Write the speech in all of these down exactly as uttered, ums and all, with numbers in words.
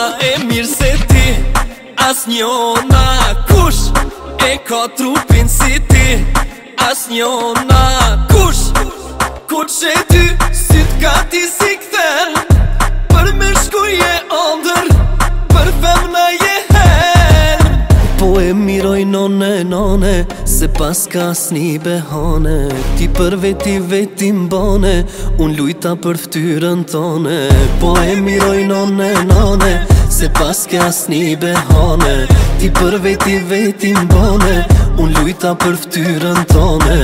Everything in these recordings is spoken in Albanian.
e mirë se ti as njona. Kush e ka trupin si ti as njona. Kush, kush e ty syt ka ti si kther, për me shkuje ondër, për femna je her. Po e miroj none, none, se pas ka s'ni behane. Ti për veti veti mbane, unë lujta për ftyrën tone. Po e miroj none, none, se pas ka s'ni behane. Ti për veti veti mbane, unë lujta për ftyrën tone.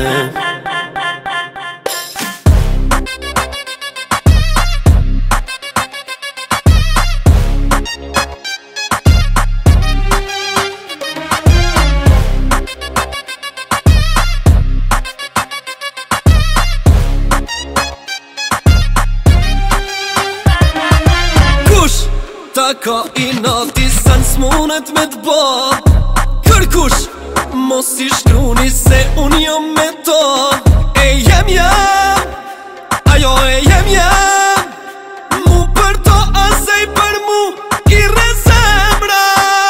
Ta ka i nati sa n'smunet me t'bo. Kërkush mos i shkruni se unë jom me to. E jem jam, ajo e jem jam, mu për to asej për mu i rezemra.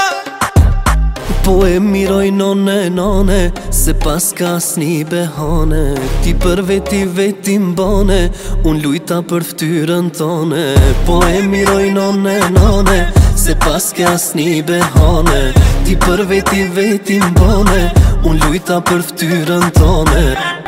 Po e miroj none, none, se pas ka s'ni behane. Ti për veti veti mbane, unë lujta për ftyrën tone. Po e miroj none, none, se pas ka s'ni behane. Ti për veti veti mbane, unë lujta për ftyrën tone.